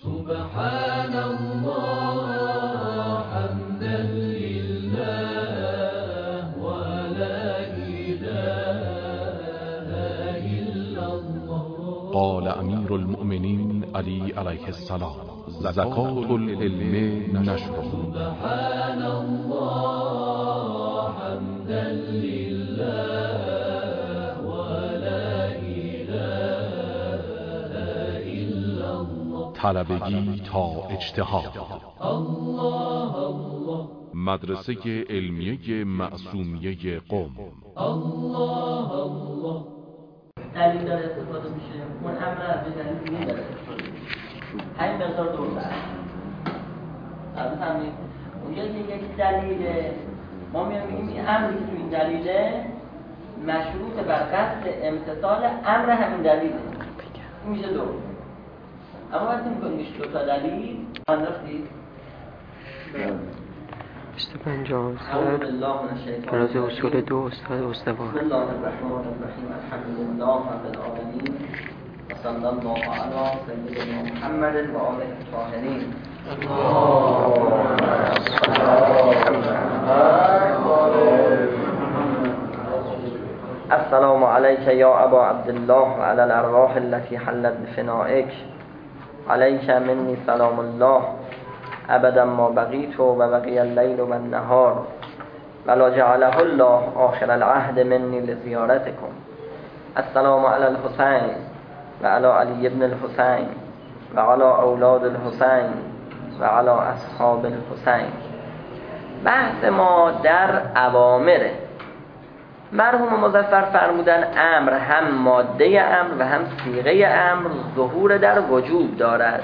سبحان الله حمدا لله ولا إله إلا الله. قال امیر المؤمنین علی علیه السلام: زکات العلم نشره. سبحان الله حمدا لله ولا إله إلا الله. طلبگی تا اجتهاد. الله الله. مدرسه علمیه معصومیه قم. الله الله. دلیل داره استفاده میشه، اون امر به دلیل دیگه داره استفاده میشه. همین مقدار دور برد همین اون یک دلیله، ما میگیم این امری که تو این دلیله مشروط بر قصد امتثال امر همین دلیله، این میشه دو. اما وقتی میکنیم میشه دو تا دلیل انداختید بسته 50 راز اصول دو استاد استوار. بسم الله الرحمن الرحیم الحمد لله رب العالمین و صلی الله علی سیدنا محمد و آله الطاهرین. السلام علیک یا ابا عبدالله و علی الارواح التي حلت بفنائک. علیک منی سلام الله ابدا ما بقیت و بقی اللیل و النهار ولا جعله الله آخر العهد منی لزیارتکم. السلام علی الحسین و علی علی ابن الحسین و علی اولاد الحسین و علی اصحاب الحسین. بحث ما در اوامره. مرحوم مظفر فرمودن امر هم ماده امر و هم صیغه امر ظهور در وجوب دارد.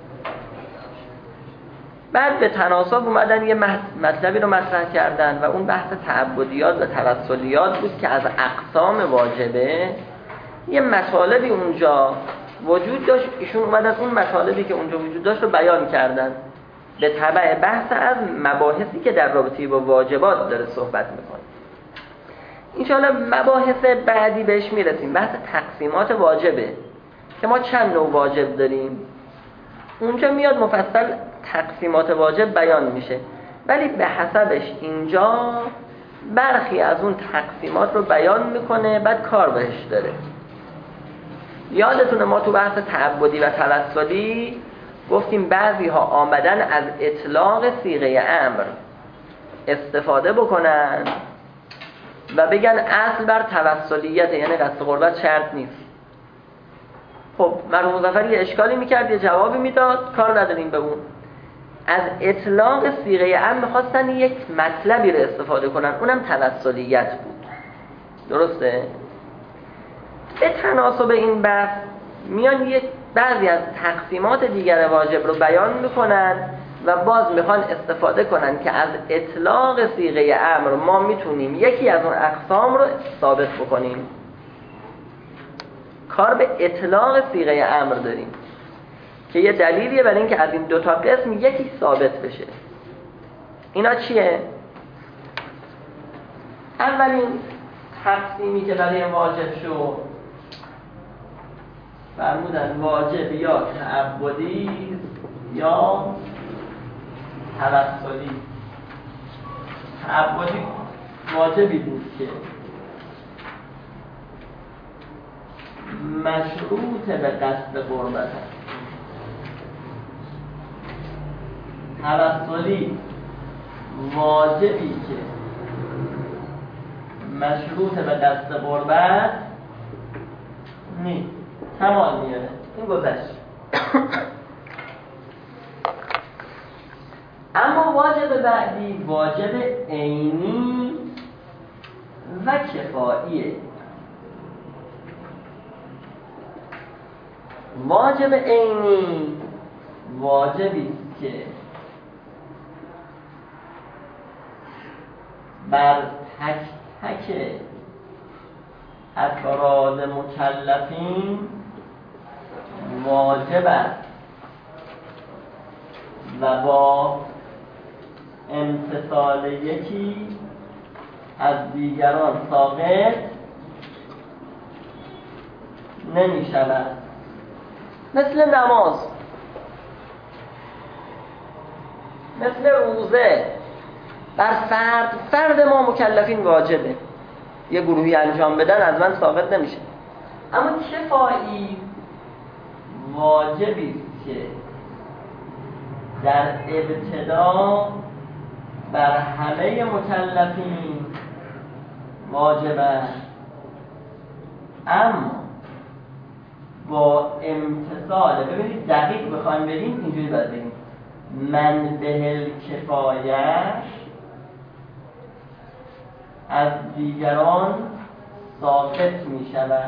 بعد به تناسب اومدن یه مطلبی رو مطرح کردن و اون بحث تعبدیات و توسلیات بود که از اقسام واجبه یه مطالبی اونجا وجود داشت. ایشون اومدن اون مطالبی که اونجا وجود داشت رو بیان کردن به تبع بحث از مباحثی که در رابطه با واجبات داره صحبت میکنه. انشاءالله مباحث بعدی بهش میرسیم. بحث تقسیمات واجبه که ما چند نوع واجب داریم، اونجا میاد مفصل تقسیمات واجب بیان میشه، ولی به حسبش اینجا برخی از اون تقسیمات رو بیان میکنه، بعد کار بهش داره. یادتونه ما تو بحث تعبدی و توسلی گفتیم بعضی ها آمدن از اطلاق صیغه امر استفاده بکنن و بگن اصل بر توسلیت، یعنی قصد قربت شرط نیست. خب مرحوم مظفر یه اشکالی میکرد، یه جوابی میداد، کار نداریم به اون. از اطلاق صیغه امر میخواستن یک مطلبی رو استفاده کنن، اونم توسلیت بود. درسته؟ به تناسب این بحث میان یک بعضی از تقسیمات دیگر واجب رو بیان میکنن و باز میخوان استفاده کنن که از اطلاق صیغه امر ما میتونیم یکی از اون اقسام رو ثابت بکنیم. کار به اطلاق صیغه امر داریم که یه دلیلیه برای اینکه از این دو تا قسم یکی ثابت بشه. اینا چیه؟ اولین تقسیمی که برای واجب شد فرمودن واجب یا تعبدی یا توسلی. تعبدی واجبی بود که مشروط به قصد قربت هست. توسلی واجبی که مشروط به قصد قربت نیست، کمال میاره. این گذشت. اما واجب بعدی واجب عینی و کفاییه. واجب عینی واجبی که بر تک تک افراد مکلفین واجب است و با امتثال یکی از دیگران ساقط نمی شود. مثل نماز. مثل روزه بر فرد ما مکلفین واجبه، یه گروهی انجام بدن از من ساقط نمیشه. اما کفایی واجبی که در ابتدا بر همه مکلفین واجب است، اما با امتثال، ببینید دقیق بخوایم بریم اینجوری باید بریم، من به کفایه از دیگران ساقط می شود.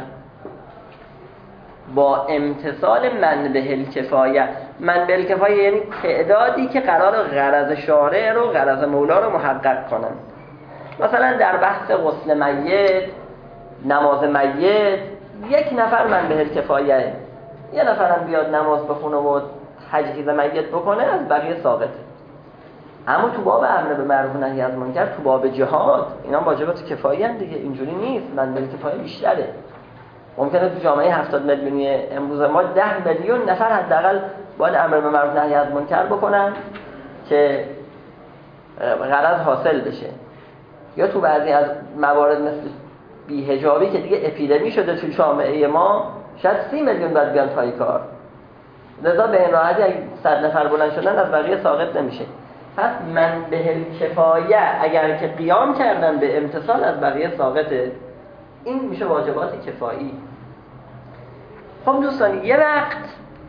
با امتثال من به کفایه، من به کفایه یعنی تعدادی که قرار غرض شارع رو، غرض مولا رو محقق کنن. مثلا در بحث غسل میت، نماز میت، یک نفر من به کفایه، یه نفرم بیاد نماز بخونه و تجهیز میت بکنه، از بقیه ساقطه. اما تو باب امر به معروف و نهی از منکر، تو باب جهاد، اینا واجبات کفایی هم دیگه، اینجوری نیست. من به کفایه بیشتره. ممکنه تو جامعه 70 میلیونی امروز ما 10 میلیون نفر حداقل باید امر به معروف و نهی از منکر بکنن که غرض حاصل بشه. یا تو بعضی از موارد مثل بی‌حجابی که دیگه اپیدمی شده تو جامعه ما، شاید 30 میلیون باید بیان پای کار. لذا به این راحتی اگه 100 نفر بلند شدن از بقیه ساقط نمیشه. پس من به کفایه اگر که قیام کردن به امتثال از بقیه ساقطه. این میشه واجبات کفایی. خب دوستان، یه وقت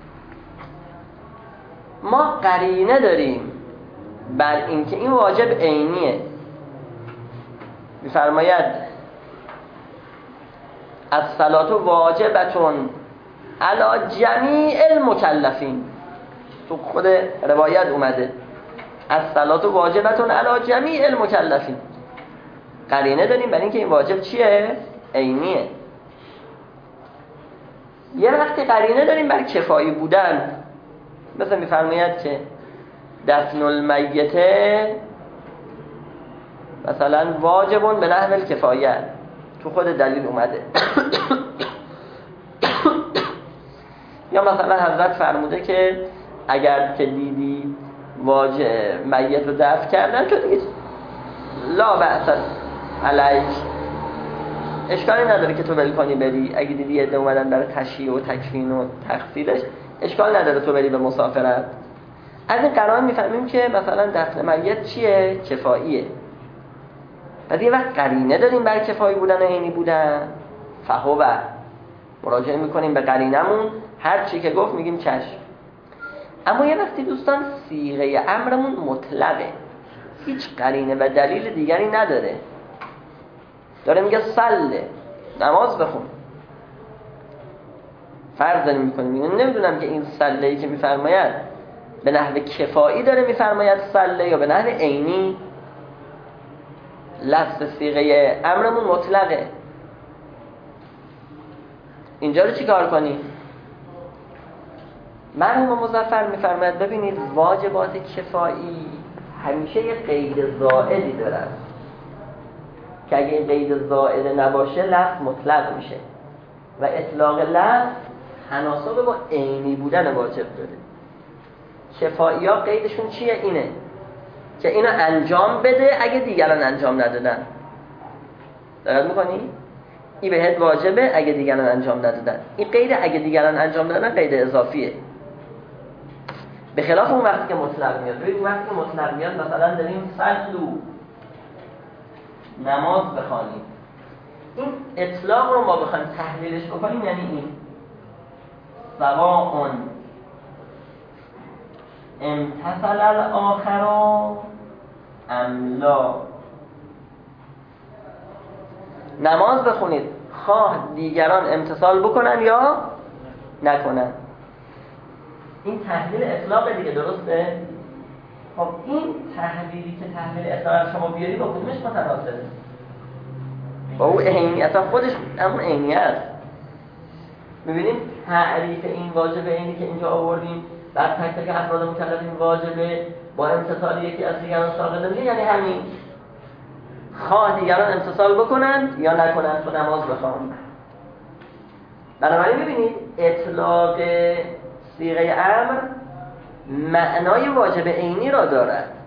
ما قرینه داریم بر اینکه این واجب عینیه. می‌فرماید الصلاة واجبتون علی جمیع المکلفین. تو خود روایت اومده الصلاة واجبتون علی جمیع المکلفین. قرینه داریم بر اینکه این واجب چیه؟ عینیه. یه وقتی قرینه داریم بر کفایی بودن، مثلا می‌فرماید که دفن المیت مثلا واجبون به نحو الکفایه، تو خود دلیل اومده. یا مثلا حضرت فرموده که اگر که دیدی میت رو دفن کردن، تو دیگه لا بأس علیک، اشکالی نداره که تو ول کنی بری. اگه دیدی عده اومدن برای تشییع و تکفین و تغسیلش، اشکال نداره تو بری به مسافرت. از این قرائن میفهمیم که مثلا دفن میت چیه؟ کفاییه. بعد یه وقت قرینه داریم بر کفایی بودن و عینی بودن، فهو مراجعه میکنیم به قرینمون، هر چی که گفت میگیم چشم. اما یه وقتی دوستان صیغه امرمون مطلقه، هیچ قرینه و دلیل دیگری نداره، داره میگه صله، نماز بخون، فرض داریم میکنیم. نمیدونم که این صله‌ای که میفرماید به نحو کفایی داره میفرماید صله یا به نحو عینی. لفظ صیغه امرمون مطلقه. اینجا رو چی کار کنیم؟ مرحوم مظفر میفرماید ببینید واجبات کفایی همیشه یه قید زائدی دارن که اگه این قید زائد نباشه لفظ مطلق میشه و اطلاق لفظ تناسب با عینی بودن واجب داره. کفایی ها قیدشون چیه؟ اینه که اینو انجام بده اگه دیگران انجام ندادن. دقت میکنی؟ این بهت واجبه اگه دیگران انجام ندادن. این قید اگه دیگران انجام دادن قید اضافیه، به خلاف اون وقتی که مطلق میاد. ببین وقتی که مطلق میاد مثلا داریم صلو، نماز بخوانیم، این اطلاق رو ما بخوایم تحلیلش بکنیم یعنی این سواء امتثل الاخر ام لا. نماز بخونید خواه دیگران امتثال بکنن یا نکنن. این تحلیل اطلاق دیگه، درسته؟ خب این تحلیلی که تحلیل اطلاق شما بیاری با کدومش متناسبه؟ با اون عینی، اصلا خودش همون عینی است. می‌بینیم تعریف این واجب عینی که اینجا آوردیم، بعد تک تک افراد مکلف این واجبه با امتثال یکی از دیگران ساقط میشه، یعنی همین خواه دیگران امتثال بکنن یا نکنن تو نماز بخوان. بنابراین ببینید اطلاق صیغه امر معنای واجب عینی را دارد.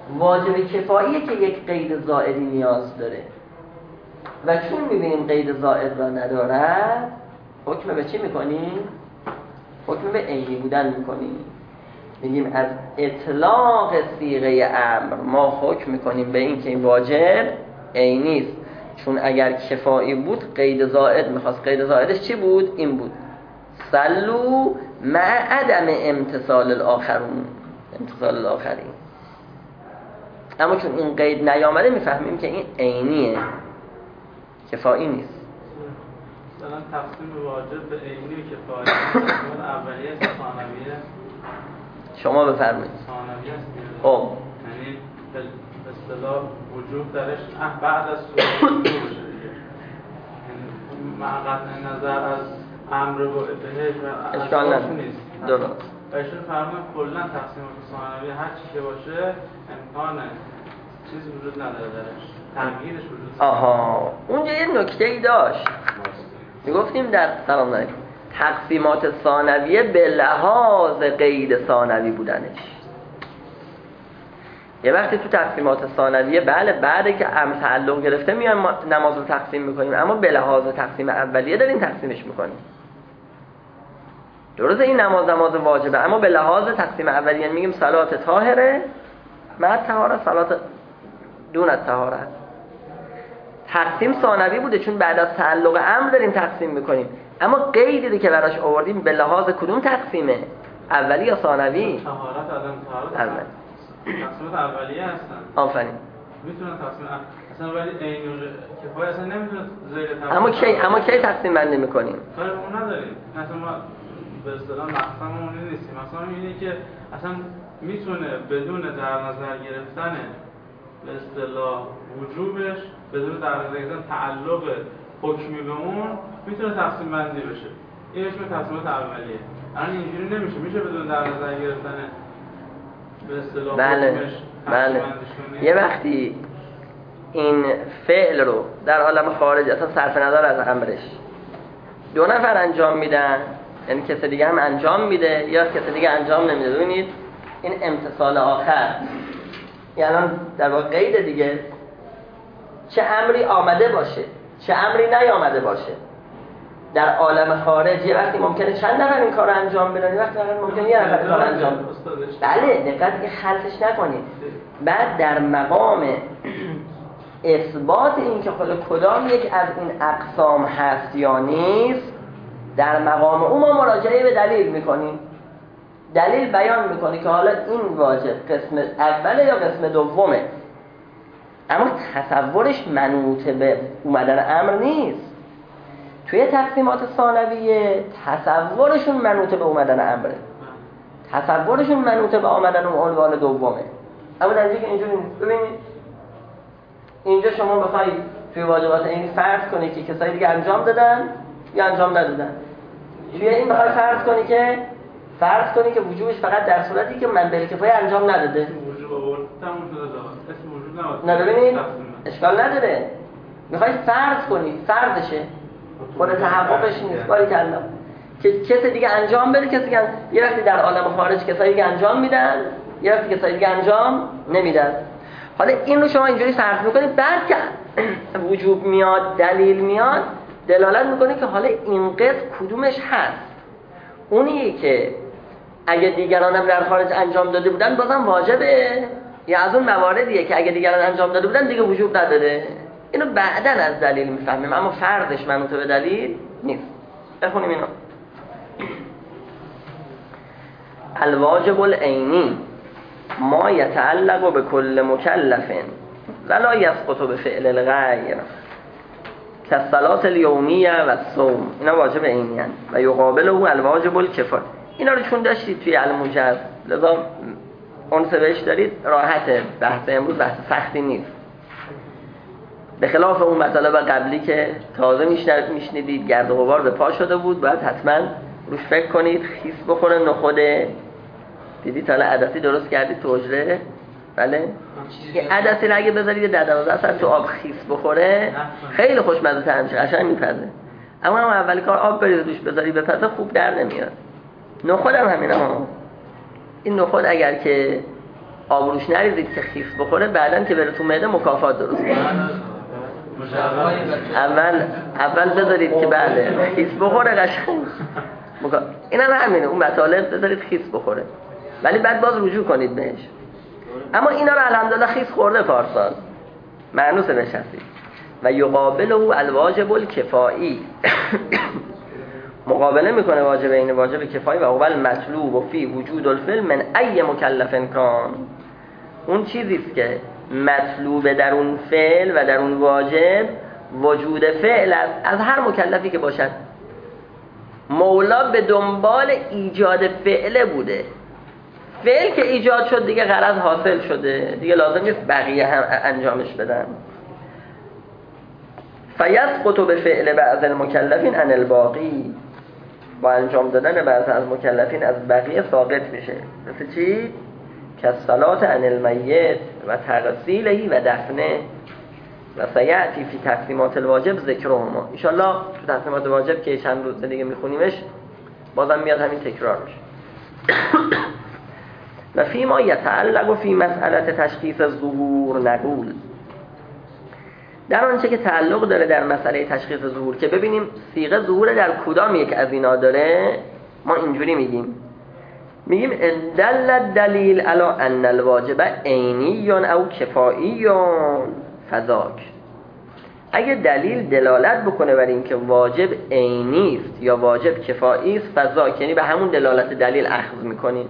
واجب کفاییه که یک قید زائدی نیاز داره و چون میبینیم قید زائد را ندارد حکم به چی میکنیم؟ حکم به عینی بودن میکنیم. میگیم از اطلاق صیغه امر ما حکم میکنیم به این که این واجب عینی است، چون اگر کفایی بود قید زائد میخواست. قید زائدش چی بود؟ این بود صلو مع عدم امتصال الاخرون، امتصال الاخرین. اما چون این قید نیامده میفهمیم که این عینیه، کفایی نیست. مثلا تقسیم واجب به عینی و کفایی اون اولیه است ثانویه؟ شما بفرمایید. ثانویه است. خب یعنی به اصطلاح وجوب درش بعد از سوره وجوب بشه دیگه. مع قطع نظر از امر و بهش و اشکال نداره. درست. و ایشون فرمودن کلا تقسیمات ثانویه هر چی که باشه امکان چیزی وجود نداره درش، تغییرش وجود نداره. آها، اونجا یه نکته‌ای داشت. میگفتیم در سلام علیکم تقسیمات ثانویه به لحاظ قید ثانوی بودنش. یه وقتی تو تقسیمات ثانویه بله بعد که امر تعلق گرفته میایم نماز رو تقسیم میکنیم، اما به لحاظ تقسیم اولیه داریم تقسیمش میکنیم. درسته این نماز واجبه، اما به لحاظ تقسیم اولیه میگیم صلات طاهره مع طهاره، صلات دون الطهاره. تقسیم ثانوی بوده چون بعد از تعلق امر داریم تقسیم میکنیم، اما قیدی که براش آوردیم به لحاظ کدوم تقسیمه؟ اولی یا ثانوی؟ طهارت عدم طهارت اول. تقسیمات اولیه هستن. آفرین. میتونن تقسیم اصلا ولی عین و کفایه اصلا نمیتونه زیر تقسیم. اما کی تقسیم بندی میکنیم؟ کار اون نداریم. مثلا ما به اصطلاح مقصدمون این نیست. مثلا اینه که اصلا میتونه بدون در نظر گرفتن به اصطلاح وجوبش، بدون در نظر گرفتن تعلق حکمی به اون میتونه تقسیم بندی بشه. این اسم تقسیمات اولیه. الان اینجوری نمیشه. میشه بدون در نظر گرفتن به اصطلاح حکمش بله. یه وقتی این فعل رو در عالم خارج اصلا صرف نظر از امرش دو نفر انجام میدن، یعنی کسی دیگه هم انجام میده یا کسی دیگه انجام نمیده، ببینید این امتصال آخر یعنی در واقع قید دیگه، چه امری آمده باشه چه امری نیامده باشه در عالم خارج یه وقتی ممکنه چند نفر این کار رو انجام بدن، یه وقتی ممکنه یه نفر کار انجام بده. بله دقت که خلطش نکنید. بعد در مقام اثبات این که خود کدام یک از این اقسام هست یا نیست، در مقام اون ما مراجعه به دلیل میکنیم. دلیل بیان میکنه که حالا این واجب قسم اوله یا قسم دومه، اما تصورش منوط به اومدن امر نیست. توی تقسیمات ثانویه تصورشون منوط به اومدن امره، تصورشون منوط به آمدن اون عنوان دومه. اما در اینجا که اینجوری نیست. ببینید اینجا شما بخواید توی واجبات این فرض کنید که کسایی دیگه انجام دادن یا انجام ندادن، توی این بخواید فرض کنی که وجوبش فقط در صورتی که منبع کفایه انجام نداده. وجوب آورد تموم شده داد. اسم وجوب نبود. نه ببینید اشکال نداره. میخواید فرض کنید، فرضشه. خود تحققش نیست. باری کلا که کسی دیگه انجام بده، کسی دیگه یه وقتی در عالم خارج کسایی دیگه انجام میدن، یه وقتی کسایی دیگه انجام نمیدن. حالا این رو شما اینجوری فرض میکنید، بعد که وجوب میاد دلیل میاد دلالت میکنه که حالا این قسم کدومش هست. اونی که اگه دیگران هم در خارج انجام داده بودن بازم واجبه، یا از اون مواردیه که اگه دیگران انجام داده بودن دیگه وجوب نداره. اینو بعداً از دلیل میفهمیم، اما فرضش منوط به دلیل نیست. بخونیم اینو. الواجب العینی ما یتعلق به کل مکلف ولا یسقط به فعل الغیر کالصلاة الیومیه و الصوم. اینا واجب عینی هستند و یقابله الواجب الکفایه. اینا رو چون داشتید توی الموجز لذا اون سویش دارید راحته. بحث امروز بحث سختی نیست، به خلاف اون مسئله قبلی که تازه میشنیدید گرد و غبار به پا شده بود، باید حتما روش فکر کنید. خیس بخوره نخوده، دیدید حالا عدسی درست کردید تو حجره؟ بله یه عدسی رو اگه بذارید 10-12 ساعت تو آب خیس بخوره خیلی خوشمزه تر میشه، قشنگ میپزه. اما هم اولی کار آب برید روش بذاری بپزه خوب در نمیاد. نخود هم همینه ها. این نخود اگر که آبروش نریزید که خیس بخوره، بعدن که بره تو معده مکافات درست کنه. اول بذارید که بله خیس بخوره قشنگ. این هم همینه، اون مطالب بذارید خیس بخوره ولی بعد باز رجوع کنید بهش. اما اینا رو الحمدلله خیس خورده پارسال، معنوس نشستید. و یقابله الواجب الکفایی مقابله میکنه واجب این واجب کفایی و اول مطلوب و فی وجود الفعل من ای مکلف کان. اون چیزیست که مطلوب در اون فعل و در اون واجب وجود فعل از هر مکلفی که باشد. مولا به دنبال ایجاد فعل بوده، فعل که ایجاد شد دیگه غرض حاصل شده، دیگه لازم نیست بقیه هم انجامش بدن. فیسقط بفعل بعض المکلفین عن الباقی، با انجام دادن بعض از مکلفین از بقیه ساقط میشه. مثل چی؟ که صلات عن المیت و تغسیلهی و دفنه. و سیعتی فی تقسیمات الواجب ذکرهما. انشالله تو تقسیمات واجب که چند روز دیگه میخونیمش بازم میاد همین تکرار میشه. و فی ما یتعلق و فی مسئله تشخیص الظهور نقول، در آنچه که تعلق داره در مسئله تشخیص ظهور که ببینیم صیغه ظهور در کدام یک از اینا داره، ما اینجوری میگیم دل دلیل علی ان الواجب عینی او کفایی فذاک. اگه دلیل دلالت بکنه بر این که واجب عینی است یا واجب کفایی است، فذاک یعنی به همون دلالت دلیل اخذ میکنیم.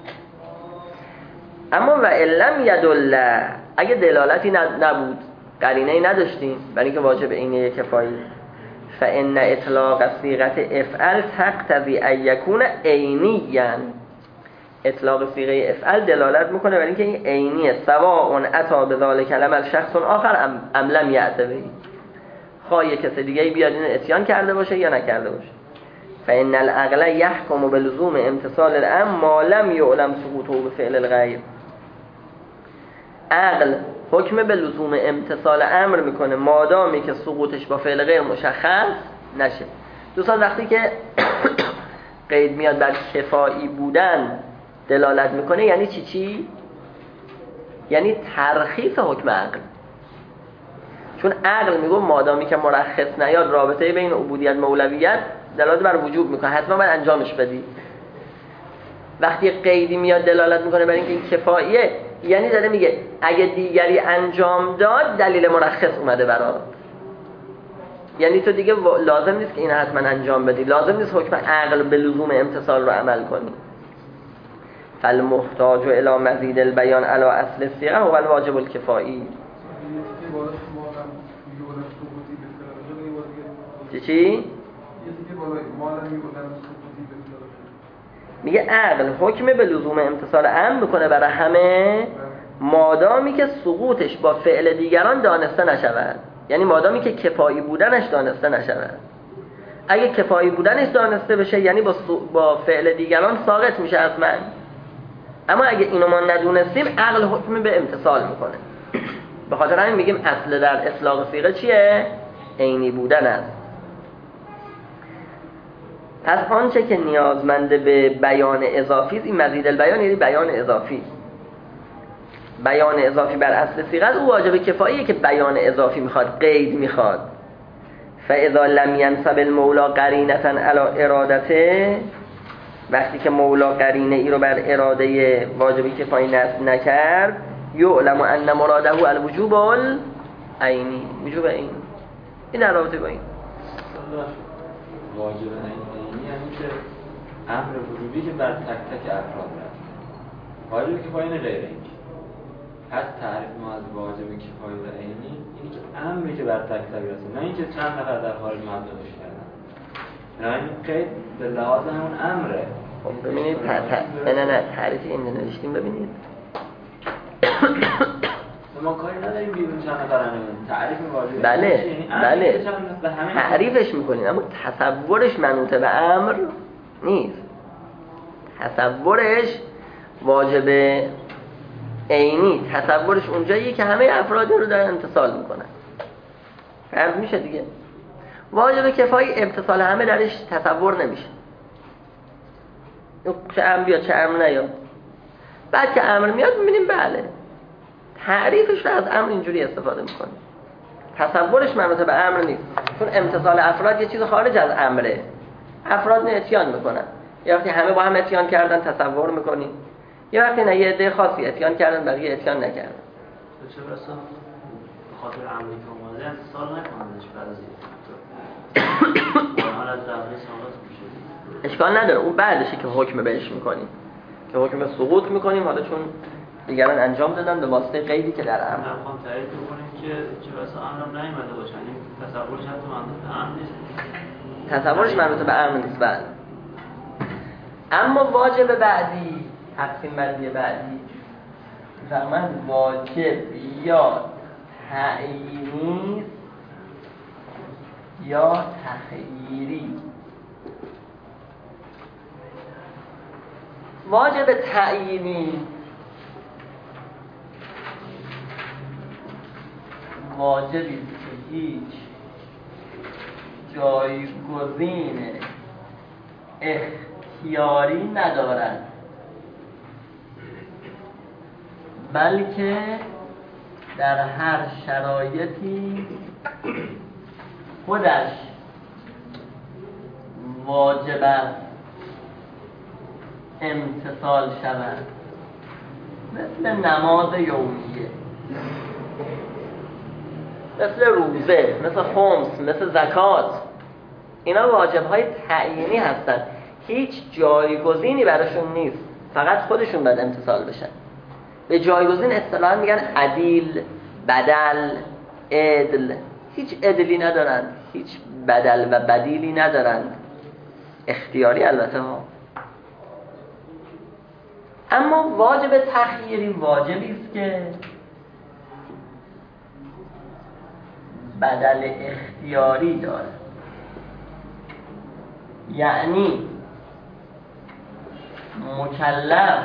اما و علم یدل، اگه دلالتی نبود، قرینه‌ای نداشتیم برای اینکه واجب عینی کفایی، فان اطلاق صیغه افعل تقتضی ان یکون عینیاً. اطلاق صیغه افعل دلالت میکنه برای اینکه این عینیه، سواء اتی بذلک العمل شخص آخر ام لم یأتی به، خواه یک کس دیگه بیاد این اتیان کرده باشه یا نکرده باشه. فان العقل یحکم بلزوم امتثال الامر ما لم یعلم سقوطه بفعل الغیر. عقل حکم به لزوم امتثال امر میکنه مادامی که سقوطش با فعل غیر مشخص نشه. دوستان وقتی که قید میاد بر کفایی بودن دلالت میکنه یعنی چی؟ یعنی ترخیص حکم عقل. چون عقل میگه مادامی که مرخص نیاد رابطه بین عبودیت مولویت دلالت بر وجوب میکنه، حتما باید انجامش بدی. وقتی قیدی میاد دلالت میکنه بر اینکه این کفاییه، یعنی داره میگه اگه دیگری انجام داد دلیل مرخص اومده برات، یعنی تو دیگه لازم نیست که این حتما انجام بدی، لازم نیست حکم عقل به لزوم امتثال رو عمل کنی. فالمحتاج الى مزید البیان علی اصل الصیغه هو الواجب الکفایی. چی؟ میگه عقل حکم به لزوم امتثال امر میکنه برای همه مادامی که سقوطش با فعل دیگران دانسته نشود، یعنی مادامی که کفایی بودنش دانسته نشود. اگه کفایی بودنش دانسته بشه یعنی با فعل دیگران ساقط میشه از من. اما اگه اینو ما ندونستیم عقل حکم به امتثال میکنه. به خاطر همین میگیم اصل در اطلاق صیغه چیه؟ عینی بودن است. پس آنچه که نیازمند به بیان اضافی است، این مزید البیان یعنی بیان اضافی. بیان اضافی بر اصل صیغه او واجب کفاییه که بیان اضافی میخواد، قید میخواد. فاذا لم ينسب المولى قرینه علی ارادته، وقتی که مولا قرینه ای رو بر اراده واجبی کفایی نصب نکرد، یعلم ان مراده الوجوب العینی، وجوب عینی. این در رابطه با این واجب عینی یعنی که امر وجوبی که بر تک تک افراد رفت. واجب کفایی نه غیر این. پس تعریف ما از واجب کفایی و عینی اینی که امری که بر تک تک رسه، نه اینکه چند نفر در خارج مبلغش کردن. نه این قید به لحاظ همون امره. خب ببینید نه تعریف این نوشتیم ببینید. ما کاری نداریم بیرون چند نفر انجام تعریف واجب. بله تعریفش میکنیم اما تصورش منوط به امر نیست. تصورش واجب عینی، تصورش اونجاییه که همه افراد رو دارن امتثال میکنن. فرض میشه دیگه. واجب کفایی امتثال همه درش تصور نمیشه. چه امر بیاد چه امر نیاد. بعد که امر میاد میبینیم بله تعریفش رو از امر اینجوری استفاده میکنه، تصورش مربوط به امر نیست، چون امتثال افراد یه چیز خارج از امره. افراد نه اتیان میکنن، یه وقتی همه با هم اتیان کردن تصور میکنیم، یه وقتی نه یه عده خاصی اتیان کردن بقیه اتیان نکردن. چه بسا به خاطر امری که اومده انتصال نکنندش بعضی حال از دعوی ساقط میشه، اشکال نداره، اون بعدشه که حکم بهش میکنیم، که حکم سقوط میکنیم. حالا چون دیگران انجام دادن به واسطه قیدی که در امر نمیخوام تایید بکنیم که چه بسا امرم نیومده باشه، این تصورش حتی مربوط به امر نیست، تصورش مربوط به امر نیست. بله. اما واجب بعدی، تقسیم بندی بعدی فرمان واجب یا تعیینی یا تخییری. واجب تعیینی واجبی که هیچ جایگزین اختیاری ندارد، بلکه در هر شرایطی خودش واجب است امتثال شود، مثل نماز یومیه، مثل روزه، مثل خمس، مثل زکات. اینا واجب‌های تعیینی هستن، هیچ جایگزینی براشون نیست، فقط خودشون باید امتثال بشن. به جایگزین اصطلاحاً میگن عدیل، بدل، عدل. هیچ عدلی ندارن، هیچ بدل و بدیلی ندارن، اختیاری البته ها. اما واجب تخییری واجبی است که بدل اختیاری داره، یعنی مکلف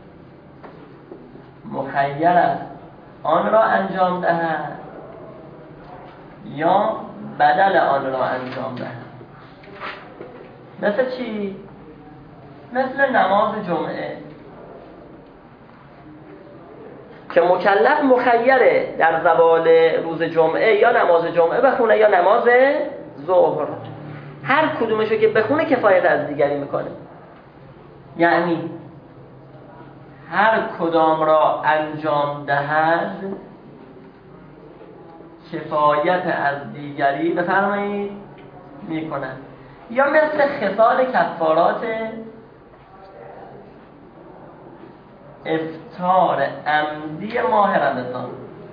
مخیر است آن را انجام دهد یا بدل آن را انجام دهد. مثل چی؟ مثل نماز جمعه که مکلف مخیره در زوال روز جمعه یا نماز جمعه بخونه یا نماز ظهر، هر کدومشو که بخونه کفایت از دیگری میکنه، یعنی هر کدام را انجام دهد کفایت از دیگری بفرمایید میکنه. یا مثل خصال کفارات افطار عمدی ماه رمضان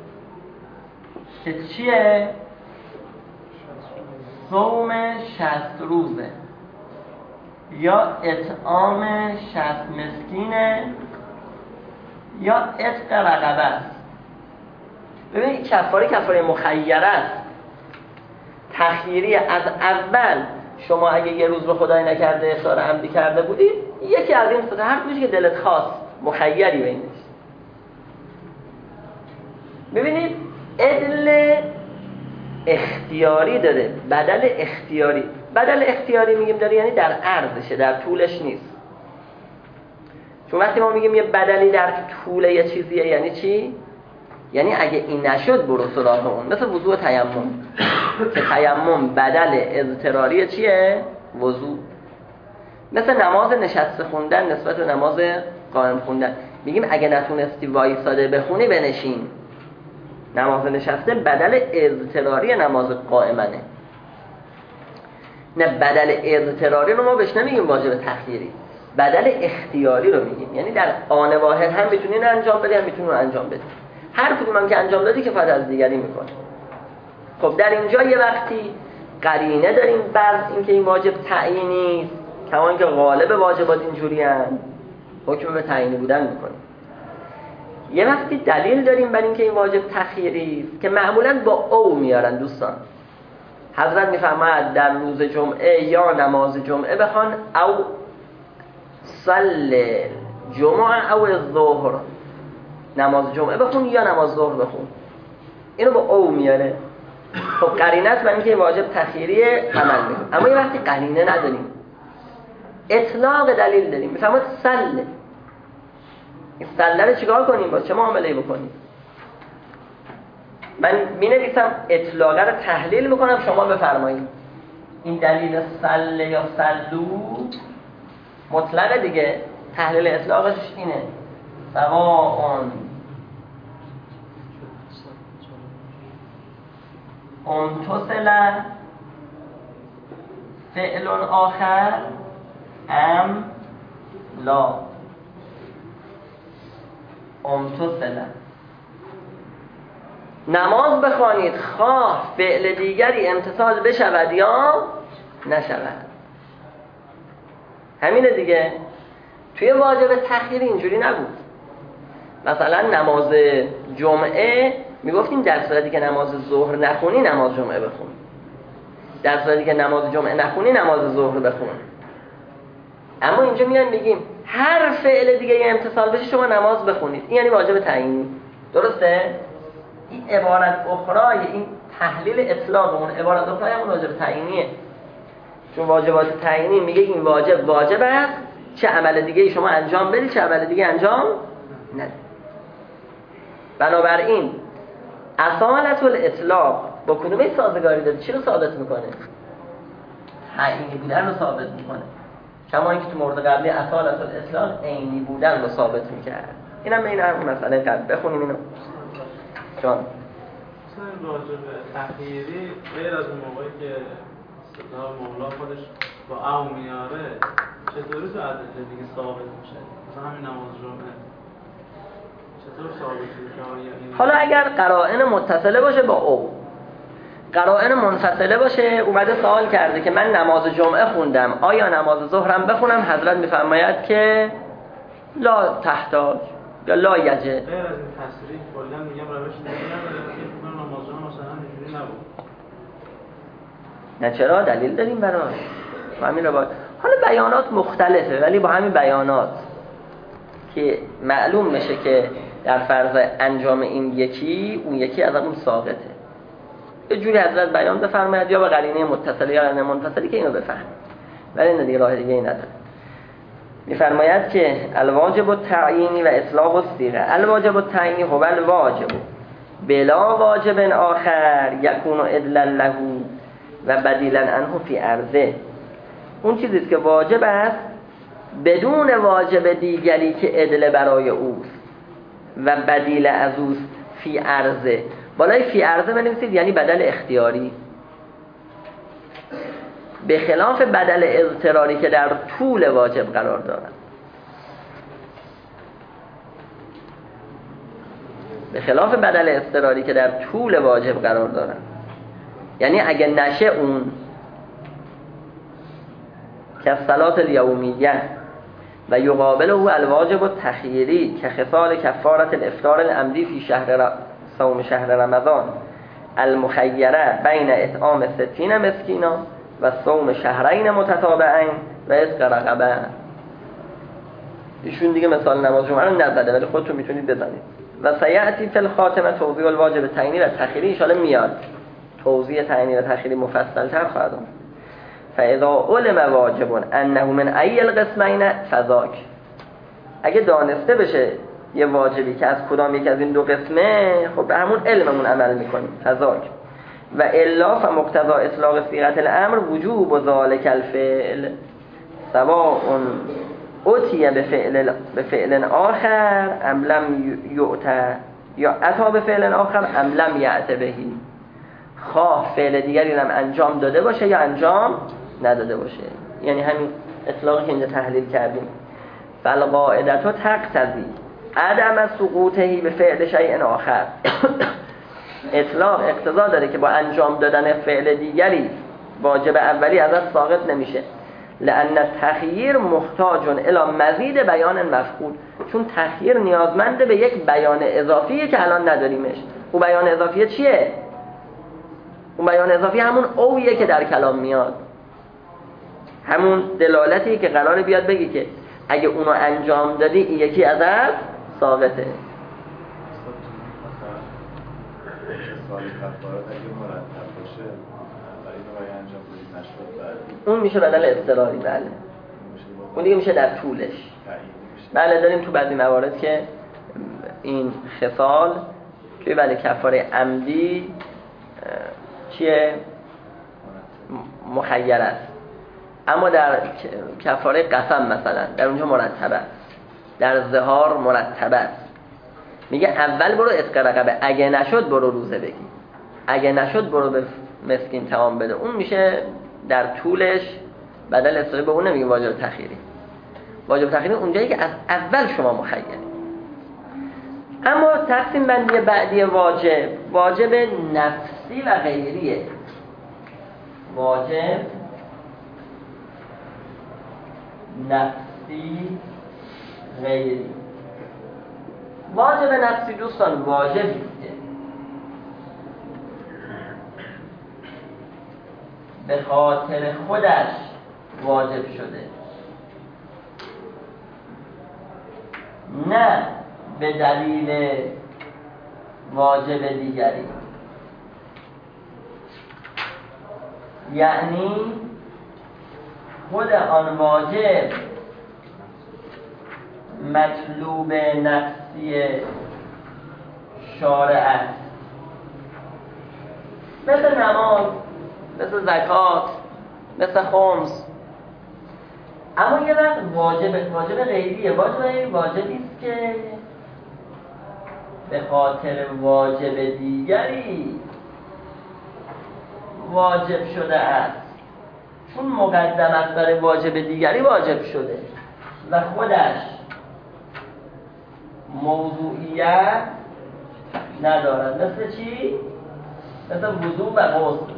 که چیه؟ صوم 60 روزه یا اطعام 60 مسکینه یا عتق رقبه است. ببینید کفاره مخیره است، تخییری. از اول شما اگه یه روز به خدای نکرده افطار عمدی کرده بودید، یکی از این سه هر کدومش که دلت خواست مخیری بینش. ببینید عدل اختیاری داره، بدل اختیاری. بدل اختیاری میگیم داره یعنی در عرضشه، در طولش نیست. چون وقتی ما میگیم یه بدلی در طول یه چیزیه یعنی چی؟ یعنی اگه این نشد برو سراغ اون. مثل وضوء تیمم که تیمم بدل اضطراری چیه؟ وضوء. مثل نماز نشسته خوندن نسبت به نماز قائم خوندن، میگیم اگه نتونستی وایساده بخونی بنشین. نماز نشسته بدل اضطراری نماز قائمنه. نه بدل اضطراری رو ما بهش نمیگیم واجب تخییری، بدل اختیاری رو میگیم، یعنی در آن واحد هم میتونین انجام بدی هم میتونین انجام بدی، هر کدوم هم که انجام دادی که فقط از دیگری میکنه. خب در اینجا یه وقتی قرینه داریم بر اینکه این واجب تعیینی، کمان که غالب واجبات اینجوری هم حکم به تعیینی بودن میکنیم. یه وقتی دلیل داریم بر اینکه این واجب تخییری که معمولاً با او میارن دوستان. حضرت میفرماید در روز جمعه یا نماز جمعه بخوان، او صل جمعه او الظهر، نماز جمعه بخون یا نماز ظهر بخون. اینو با او میاره. خب قرینه است برای اینکه این واجب تخییری عمل میکنه. اما یه وقتی قرینه نداریم، اطلاق دلیل داریم، میفرماید صل، این سله رو چیکار کنیم؟ با چه معامله‌ای بکنیم؟ من می‌نویسم اطلاقه رو تحلیل میکنم، شما بفرمایید. این دلیل سله یا سلو مطلقه دیگه، تحلیل اطلاقش اینه سواء امتصل فعل آخر ام لا امتصل. نماز بخوانید خواه فعل دیگری امتصال بشود یا نشود. همینه دیگه. توی واجب تأخیر اینجوری نبود. مثلا نماز جمعه میگفتیم در صورتی که نماز ظهر نخونی نماز جمعه بخون، در صورتی که نماز جمعه نخونی نماز ظهر بخون. اما اینجا میان میگیم هر فعل دیگه امتصال بشه شما نماز بخونید. این یعنی واجب تعیینی. درسته؟ این عبارت اخرای این تحلیل اطلاق اون عبارت اخرای همون واجب تعیینیه. چون واجبات تعیینی میگه این واجب است، چه عمل دیگه شما انجام بدید چه عمل دیگه انجام ندید. بنابراین اصالت الاطلاق با کدومه سازگاری داره؟ چی رو ثابت میکنه؟ تعیینی بودن رو ثابت میکنه، کما اینکه تو مورد قبلی اصالت الاطلاق عینی بودن رو ثابت میکرد. اینم بین همون مسئله قبل بخونیم اینو. جان مثلا واجب تخییری غیر از اون موقعی که صدا مولا خودش با او میاره چطوری تو عدد دیگه ثابت میشه؟ مثلا همین نماز جمعه چطور ثابت میشه؟ حالا اگر قرائن متصله باشه با او، قرائن منفصله باشه، اومده سوال کرده که من نماز جمعه خوندم آیا نماز ظهرم بخونم؟ حضرت میفرماید که لا تحتاج یا لا یجه. غیر از این تصریح کلا میگم روش نداره که نماز جمعه مثلا اینجوری نبود. نه چرا؟ دلیل داریم براش. همین رو باید. حالا بیانات مختلفه ولی با همین بیانات که معلوم بشه که در فرض انجام این یکی اون یکی از اون ساقطه. یه جوری حضرت بیان بفرماید یا به قرینه متصله یا قرینه منفصله که اینو بفهم، ولی این دیگه راه دیگه ای نداره. میفرماید که الواجب التعیینی و اطلاق الصیغه. الواجب التعیینی هو الواجب بلا واجب آخر یکون عدلا له و بدیلا عنه فی عرضه. اون چیزی است که واجب است بدون واجب دیگری که عدل برای اوست و بدیل از اوست فی عرضه. بالای فی عرضه بنویسید یعنی بدل اختیاری، به خلاف بدل اضطراری که در طول واجب قرار دارد. به خلاف بدل اضطراری که در طول واجب قرار دارد، یعنی اگه نشه اون که صلات الیومیه و یقابله الواجب التخییری که خصال کفارت الافطار العمدی فی صوم شهر رمضان المخیره بین اطعام 60 مسکینا و صوم شهرین متتابعین و عتق رقبه. ایشون دیگه مثال نماز جمعه رو نزده ولی خودتون میتونید بزنید. و سیأتی فی الخاتمه توضیح الواجب تعیینی و تخییری. ان شاءالله میاد توضیح تعیینی و تخییری مفصل تر خواهد آمد. فاذا علم واجب انه من ای القسمین فذاک. اگه دانسته بشه یه واجبی که از کدام یک از این دو قسمه، خب به همون علممون عمل میکنیم. فذاک و الا فمقتضا اطلاق صيغه الامر وجوب و ذلك الفعل سواء اتي بفعل آخر ام لم یؤت یا اتا بفعل آخر ام لم یأت بهی. خواه فعل دیگری هم انجام داده باشه یا انجام نداده باشه. یعنی همین اطلاقی که اینجا تحلیل کردیم. فالقاعده تقتضی عدم سقوطه به فعل شیء آخر. اطلاق اقتضا داره که با انجام دادن فعل دیگری واجب اولی ازش ساقط نمیشه. لأن التخییر محتاج الی مزید بیان مفقود. چون تخییر نیازمند به یک بیان اضافیه که الان نداریمش. اون بیان اضافیه چیه؟ اون بیان اضافی همون اویه که در کلام میاد، همون دلالتی که قراره بیاد بگی که اگه اونو انجام دادی این یکی ازت ساقطه. اون میشه بدل اضطراری. بله اون دیگه میشه در طولش. بله داریم تو بعضی موارد که این خصال توی بعد کفاره عمدی چیه؟ مخیر است، اما در کفاره قسم مثلا در اونجا مرتبه است، در ظهار مرتبه است. میگه اول برو عتق رقبه، اگه نشد برو روزه بگی، اگه نشد برو به مسکین طعام بده. اون میشه در طولش بدل استقی، به اون نمیگه واجب تخیری. واجب تخیری اونجایی که از اول شما مخیری. اما تقسیم بندی بعدی واجب نفسی و غیریه. واجب نفسی غیری. واجب نفسی دوستان واجبی که به خاطر خودش واجب شده، نه به دلیل واجب دیگری. یعنی خود آن واجب مطلوب نفسی شارع است، مثل نماز، مثل زکات، مثل خمس. اما یه وقت واجب غیریه. واجبی است که به خاطر واجب دیگری واجب شده است، چون مقدم است برای واجب دیگری واجب شده و خودش موضوعیت ندارد. مثل چی؟ مثل وضو و غسل.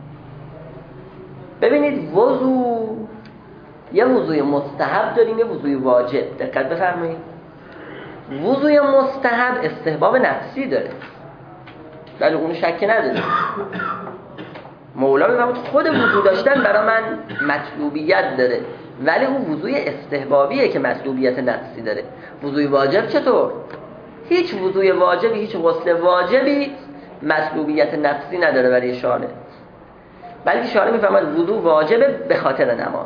ببینید وضو، یه وضوی مستحب داریم، یه وضوی واجب. دقت بفرمایید. وضوی مستحب استحباب نفسی داره، ولی اون شک نداره. مولا میگه خود وضو داشتن برای من مطلوبیت داره، ولی اون وضوی استحبابیه که مطلوبیت نفسی داره. وضوی واجب چطور؟ هیچ وضوی واجبی، هیچ غسل واجبی مطلوبیت نفسی نداره برای شارع، بلکه شارع میفهمد وضو واجبه به خاطر نماز،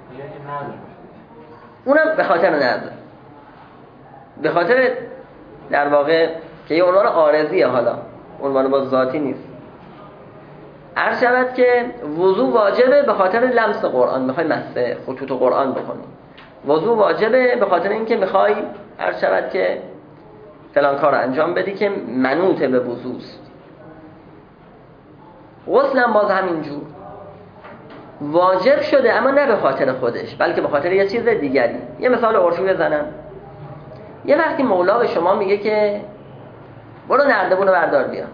اونم به خاطر نظر، به خاطر در واقع که یه عنوان عارضیه، حالا عنوان با ذاتی نیست. عرض شود که وضو واجبه به خاطر لمس قرآن، میخوای مس خطوط قرآن بکنی. وضو واجبه به خاطر اینکه میخوای عرض شود که فلان کار انجام بدی که منوط به وضوست. غسل هم باز همینجور واجب شده، اما نه به خاطر خودش، بلکه به خاطر یه چیز دیگری. یه مثال عرفی بزنم. یه وقتی مولا به شما میگه که برو نردبون رو بردار بیا،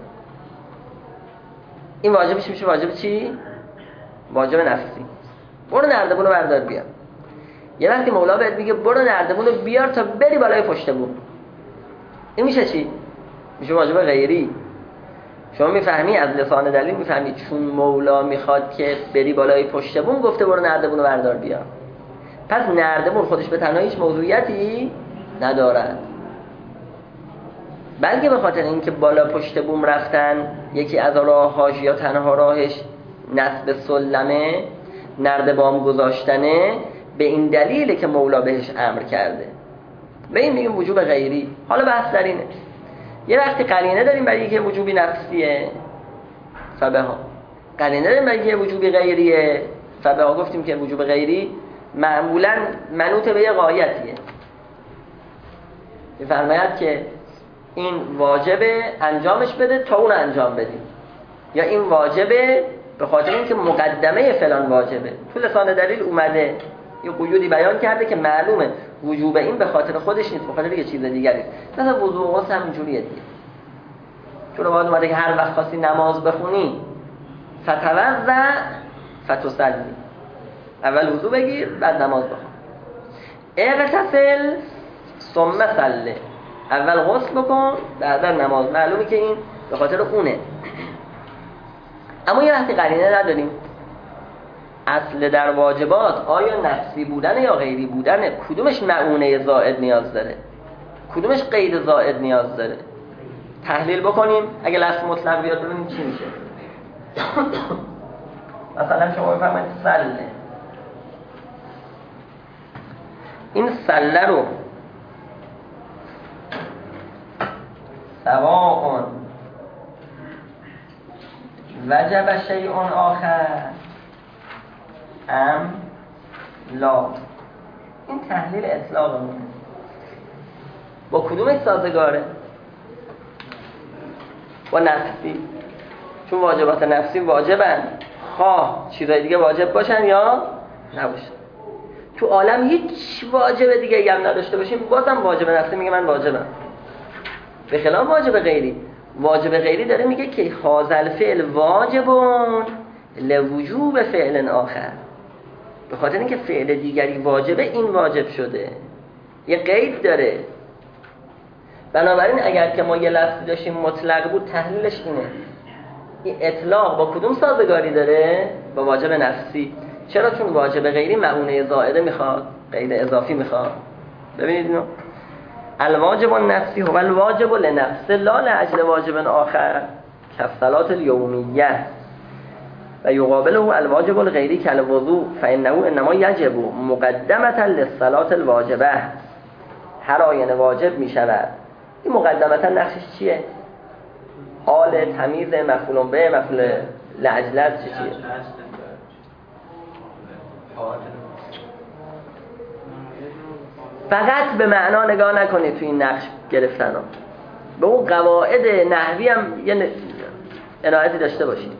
این واجبش میشه واجب چی؟ واجب نفسی. برو نردبون رو بردار بیا. یه وقتی مولا بهت میگه برو نردبون رو بیار تا بری بالای پشت بوم، این میشه چی؟ میشه واجب غیری. شما میفهمی از لسان دلیل، میفهمی چون مولا میخواد که بری بالای پشت بوم گفته برو نردبون رو بردار بیا. پس نردبون خودش به تنهایی هیچ موضوعیتی ندارد، بلکه به خاطر اینکه بالا پشت بوم رفتن یکی از راه‌هاش یا تنها راهش نصب سلمه، نردبان گذاشتنه، به این دلیله که مولا بهش امر کرده. به این میگیم وجوب غیری. حالا بحث در اینه، یه وقتی قرینه داریم برای اینکه وجوبی نفسیه، فبها. قرینه داریم برای اینکه وجوبی غیریه، فبها. گفتیم که وجوب غیری معمولاً منوط به یه غایتیه. می‌فرماید که این واجبه انجامش بده تا اون انجام بدیم، یا این واجبه به خاطر اینکه مقدمه فلان واجبه. تو لسان دلیل اومده یه قیودی بیان کرده که معلومه وجوب این به خاطر خودش نیست، به خاطر یه چیز دیگری. مثلا وضو و غسل همینجوریه دیگه. چون باید اومده که هر وقت خواستی نماز بخونی فتوضأ فتصلی، اول وضو بگیر بعد نماز بخون. اغتسل ثم صلی، اول غسل بکن بعد نماز. معلومه که این به خاطر اونه. اما یه وقتی قرینه نداریم، اصل در واجبات آیا نفسی بودن یا غیری بودن، کدومش معونه زائد نیاز داره، کدومش قید زائد نیاز داره، تحلیل بکنیم. اگه لفظ مطلق بیاد ببینیم چی میشه. مثلا شما بفرمایید سله، این سله رو سواء وجب شیء آخر ام لا. این تحلیل اطلاقمونه. با کدومش سازگاره؟ با نفسی، چون واجبات نفسی واجبن، خواه چیزای دیگه واجب باشن یا نباشن. تو عالم هیچ واجب دیگه هم نداشته باشیم بازم واجب نفسی میگه من واجبم، به خلاف واجب غیری. واجب غیری داره میگه که هذا فعل واجبون لوجوب فعل آخر، به خاطر اینکه فعل دیگری واجبه این واجب شده، یه قید داره. بنابراین اگر که ما یه لفظی داشتیم مطلق بود تحلیلش اینه، این اطلاق با کدوم سازگاری داره؟ با واجب نفسی. چرا؟ چون واجب غیری معونه زائده میخواد، قید اضافی میخواد. ببینید اینو، الواجب النفسی هو الواجب لنفس لا لاجل واجب آخر كالصلاة الیومیه و یقابله الواجب الغیری کالوضوء فانه انما یجب مقدمة للصلاة الواجبه. هر آینه واجب میشود. این مقدمتا نقشش چیه؟ حال، تمیز، مفعول به، مفعول لاجل چیه؟ فقط به معنا نگاه نکنید تو این نقش گرفتن ها. به اون قواعد نحوی هم یه عنایتی داشته باشید.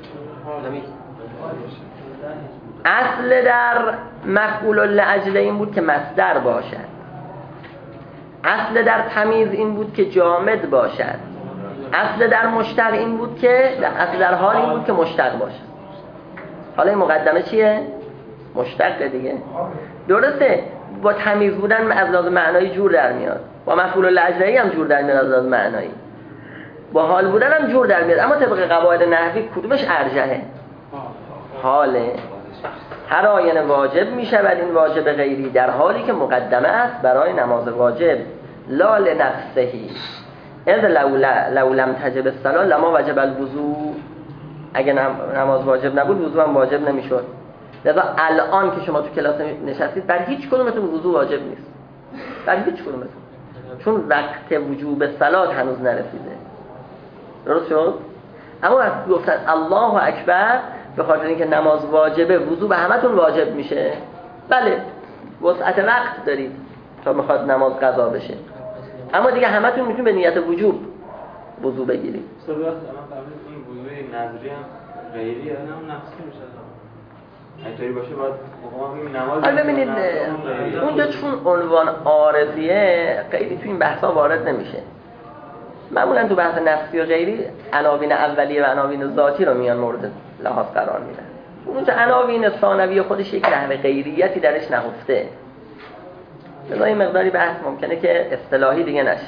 اصل در مفعول لاجل این بود که مصدر باشد. اصل در تمیز این بود که جامد باشد. اصل در مشتق این بود که اصل در حال این بود که مشتق باشد. حالا این مقدمه چیه؟ مشتق دیگه. درسته با تمیز بودن از لحاظ معنایی جور در میاد، با مفعول لاجلی هم جور در میاد از لحاظ معنایی، با حال بودن هم جور در میاد. اما طبق قواعد نحوی کدومش ارجحه؟ حاله. هر آینه واجب می شود این واجب غیری در حالی که مقدمه است برای نماز واجب لا لنفسهی. اذ لو لم تجب الصلاة لما وجب الوضوء. اگه نماز واجب نبود وضوء هم واجب نمیشد. لذا الان که شما تو کلاس نشستید بر هیچ کدومتون وضوء واجب نیست، بر هیچ کدومتون، چون وقت وجوب صلات هنوز نرسیده. درست شد؟ اما وقتی گفتن الله اکبر به خاطر اینکه نماز واجبه وضوء به همتون واجب میشه. بله وسعت وقت دارید تا میخواد نماز قضا بشه، اما دیگه همتون میتونید به نیت وجوب وضوء بگیرید. صورت الان قبل این وضوء نظری هم غیری هم نفسی میشه. اینطوری باشه باید نماز. حالا ببینید اونجا چون عنوان عارضیه خیلی تو این بحثا وارد نمیشه. معمولا تو بحث نفسی و غیری عناوین اولیه و عناوین ذاتی رو میان مورد لحاظ قرار میدن. اونجا عناوین ثانوی خودش یک نحوه غیریتی درش نهفته. لذا این مقداری بحث ممکنه که اصطلاحی دیگه نشه.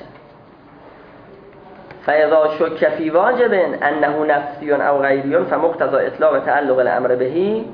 فاذا شک فی واجب انه نفسی او غیری فمقتضى اطلاق تعلق الامر بهی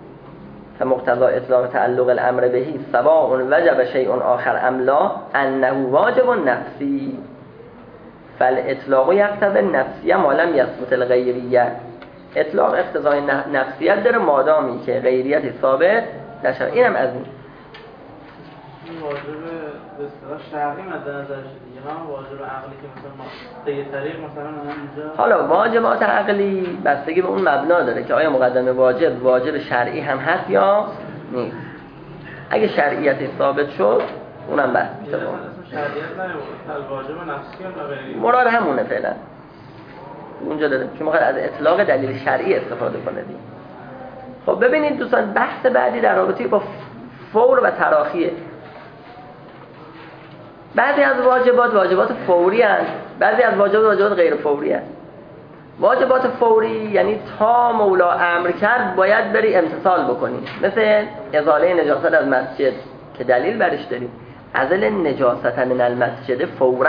سواء وجب شیء آخر ام لا انه واجب نفسی فالاطلاق یقتضی النفسیه ما لم یثبت الغیریه. اطلاق اقتضای نفسیت داره مادامی که غیریت ثابت نشه. اینم از این واجب به اصطلاح شرعی مد نظر شده. هم واجب عقلی که مثلا ما طی طریق مثلا اینجا، حالا واجبات عقلی بستگی به اون مبنا داره که آیا مقدمه واجب شرعی هم هست یا نیست. اگه شرعیت ثابت شد اونم بحث میشه. شرعیت نه واجب نفسی هم غیری مراد همونه فعلا اونجا داره که میخواد از اطلاق دلیل شرعی استفاده کنه دیگه. خب ببینید دوستان بحث بعدی در رابطه با فور و تراخیه. بعضی از واجبات فوری هستند، بعضی از واجبات غیر فوری هستند. واجبات فوری یعنی تا مولا امر کرد باید بری امتثال بکنی، مثل ازاله نجاست از مسجد که دلیل برش داریم. ازل نجاست من المسجد فوراً،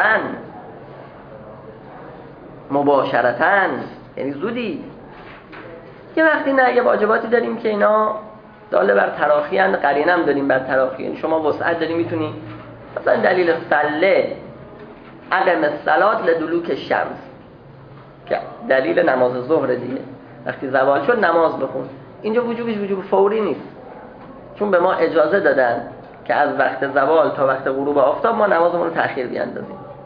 مباشرتاً، یعنی زودی. یه وقتی نه، یه واجباتی داریم که اینا داله بر تراخی هستند، قرینه هم داریم بر تراخی. یعنی شما وسعت داری میتونی مثلا دلیل صله عدم الصلات لدلوک الشمس که دلیل نماز ظهر دیگه، وقتی زوال شد نماز بخون. اینجا وجوبش وجوب فوری نیست، چون به ما اجازه دادن که از وقت زوال تا وقت غروب آفتاب ما نمازمون رو تأخیر بیاندازیم.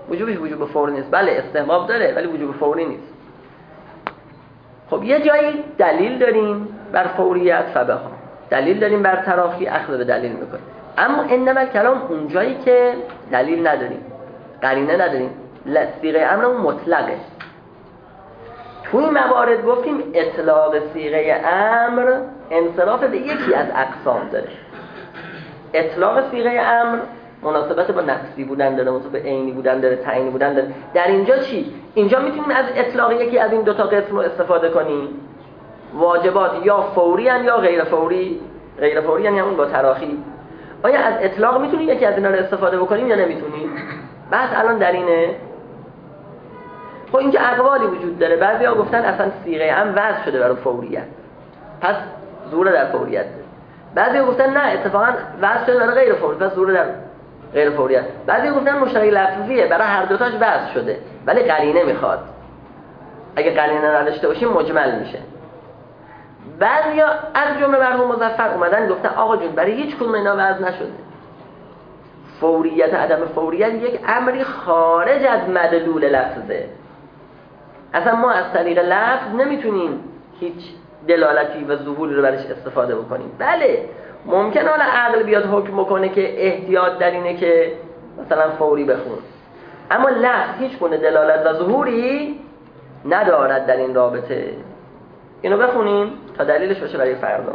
وجوبش وجوب فوری نیست. بله استحباب داره ولی وجوب فوری نیست. خب یه جایی دلیل داریم بر فوریت فبها، دلیل داریم بر تراخی، اخذ به دلیل میکنیم. اما انما کلام اون جایی که دلیل نداریم، قرینه نداریم، صیغه امرمون مطلقه. توی این موارد گفتیم اطلاق صیغه امر انصراف به یکی از اقسام داره. اطلاق صیغه امر مناسبت با نفسی بودن داره، مناسبت به عینی بودن داره، تعیینی بودن داره. در اینجا چی؟ اینجا میتونیم از اطلاق یکی از این دو تا قسم رو استفاده کنیم. واجبات یا فوری ان یا غیر فوری. غیر فوری یعنی همون با تراخی. آیا از اطلاق میتونیم یکی از اینا رو استفاده بکنیم یا نمیتونیم؟ بس الان در اینه. خب اینجا اقوالی وجود داره. بعضیا گفتن اصلا صیغه امر وضع شده برای فوریت، پس ظهور در فوریت. بعضیا گفتن نه اتفاقا وضع شده برای غیر فوری، پس ظهور در غیر فوریت. بعضی گفتن مشترک لفظیه، برای هر دوتاش وضع شده ولی قرینه میخواد. اگه قرینه نداشته باشیم مجمل میشه. بعضیا از جمله مرحوم مظفر اومدن گفتن آقا جون برای هیچ کدوم اینا وضع نشده. فوریت و عدم فوریت یک امری خارج از مدلول لفظه. اصلا ما از طریق لفظ نمیتونیم هیچ دلالتی و ظهوری رو برش استفاده بکنیم. بله ممکنه حالا عقل بیاد حکم بکنه که احتیاط در اینه که مثلا فوری بخون، اما لفظ هیچ گونه دلالت و ظهوری ندارد در این رابطه. اینو بخونیم تا دلیلش باشه برای فردا.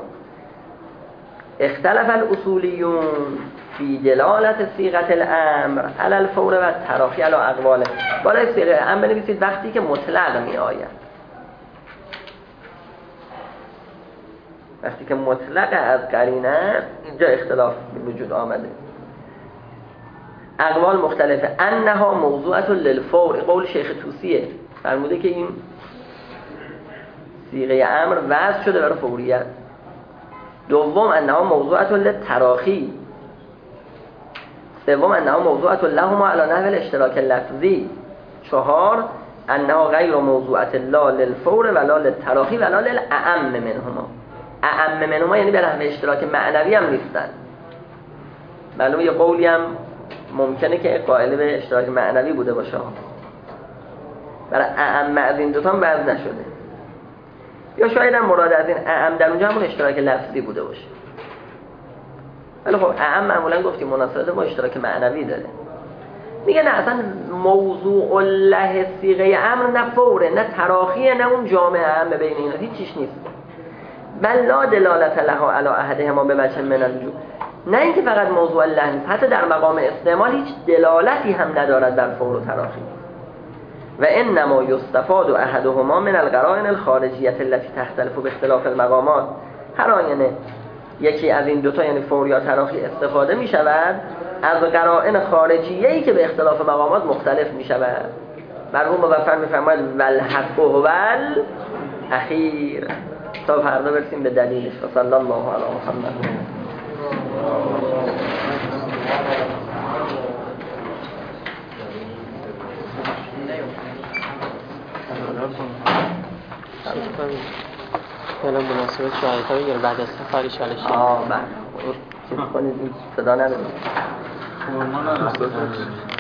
اختلف الاصولیون فی دلالت صیغه الامر علی الفور و تراخی علی اقواله. بالای صیغه امر بنویسید وقتی که مطلق می آید. وقتی که مطلق از قرینه اینجا اختلاف وجود آمده. اقوال مختلفه. انها موضوعه للفور، قول شیخ طوسیه، فرموده که این صیغه امر وضع شده برای فوریت. دوم انها موضوعه للتراخی. سوم انها موضوعه لهما علی نحو الاشتراک اللفظی. چهار انها غیر موضوعه لا للفور ولا للتراخی ولا للاعم منهما. اعم منهما یعنی به نحو اشتراک معنوی هم نیستن. معلومه یه قولی هم ممکنه که قائل به اشتراک معنوی بوده باشه، برای اعم از این دوتا هم وضع نشده. یا شاید هم مراد از این اعم در اونجا همون اشتراک لفظی بوده باشه. ولی خب اعم معمولا گفتیم مناسبت با اشتراک معنوی داره. میگه نه اصلا موضوع له صیغه امر نه فوره نه تراخیه نه اون جامع اعم بین اینا هیچیش نیست. بل لا دلالت لها علی احدهما به وجه من الوجوه. نه اینکه فقط موضوع له نیست، حتی در مقام استعمال هیچ دلالتی هم ندارد در فور و تراخی. و انما یستفاد احدهما من القرائن الخارجیه التي تختلف باختلاف المقامات. هر آینه یکی از این دوتا یعنی فور یا تراخی استفاده می شود از قرائن خارجیه‌ای که به اختلاف مقامات مختلف می شود. مرحوم مظفر می فرماید والحق هو الاخیر. تا فردا برسیم به دلیلش. و صلی الله علی محمد. الان مناسبت شاهد ها بگیر بعد از سفری چالش بله چیز کنید صدا نداریم.